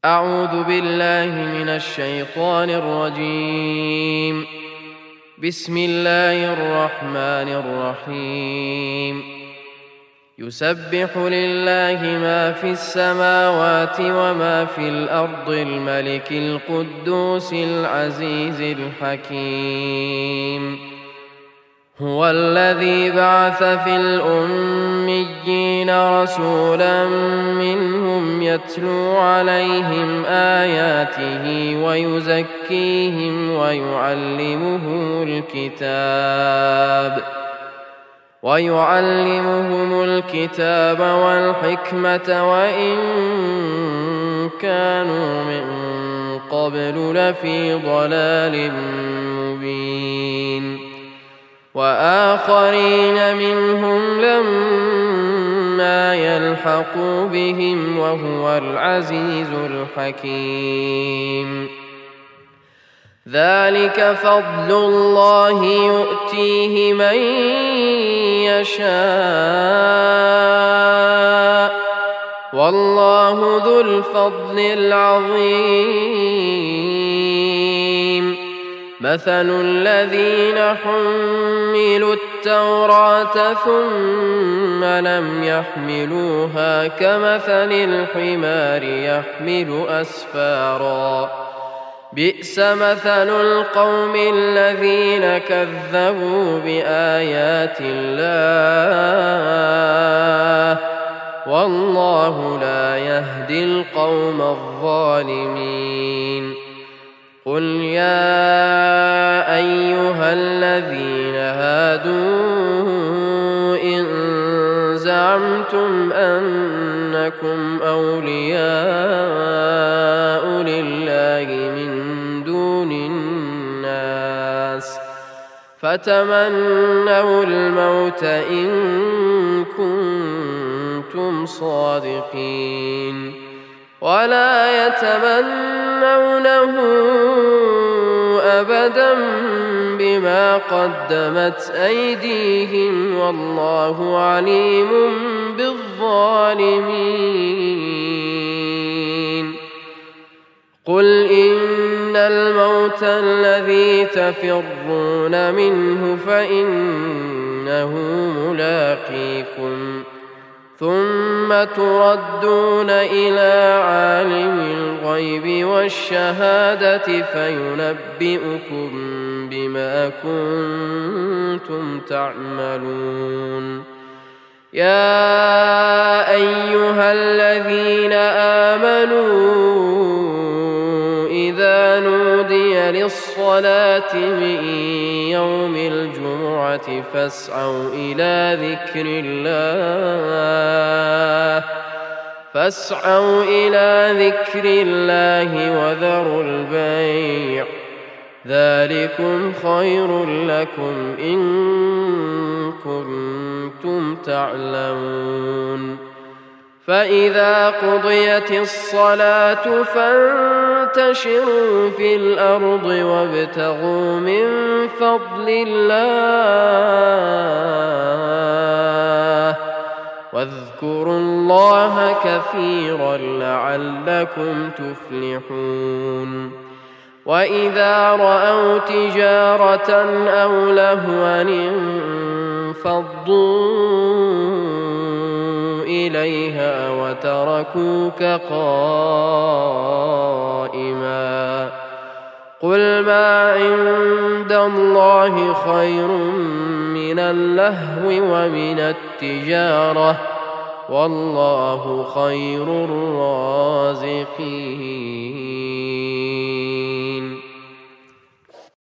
أعوذ بالله من الشيطان الرجيم. بسم الله الرحمن الرحيم. يسبح لله ما في السماوات وما في الأرض الملك القدوس العزيز الحكيم. هو الذي بعث في الأميين رسولا منهم يتلو عليهم آياته ويزكيهم ويعلمهم الكتاب والحكمة وإن كانوا من قبل لفي ضلال مبين. وآخرين منهم لما يلحقوا بهم وهو العزيز الحكيم. ذلك فضل الله يؤتيه من يشاء والله ذو الفضل العظيم. مثل الذين حملوا التوراة ثم لم يحملوها كمثل الحمار يحمل أسفارا بئس مثل القوم الذين كذبوا بآيات الله والله لا يهدي القوم الظالمين. قل يا أيها الذين هادوا إن زعمتم أنكم أولياء لله من دون الناس فتمنوا الموت إن كنتم صادقين ولا يتمنونه أبدا بما قدمت أيديهم والله عليم بالظالمين. قل إن الموت الذي تفرون منه فإنه ملاقيكم ثم تردون إلى عالم الغيب والشهادة فينبئكم بما كنتم تعملون. يا أيها الذين آمنوا إذا نودي للصلاة من يوم الجمعة فاسعوا إلى ذكر الله وذروا البيع ذلكم خير لكم إن كنتم تعلمون. فإذا قضيت الصلاة فانتشروا في الأرض وابتغوا من فضل الله واذكروا الله كثيرا لعلكم تفلحون. وإذا رأوا تجارة أو لهوا انفضوا إليها وتركوك قائما قل ما عند الله خير من اللهو ومن التجارة والله خير الرازقين.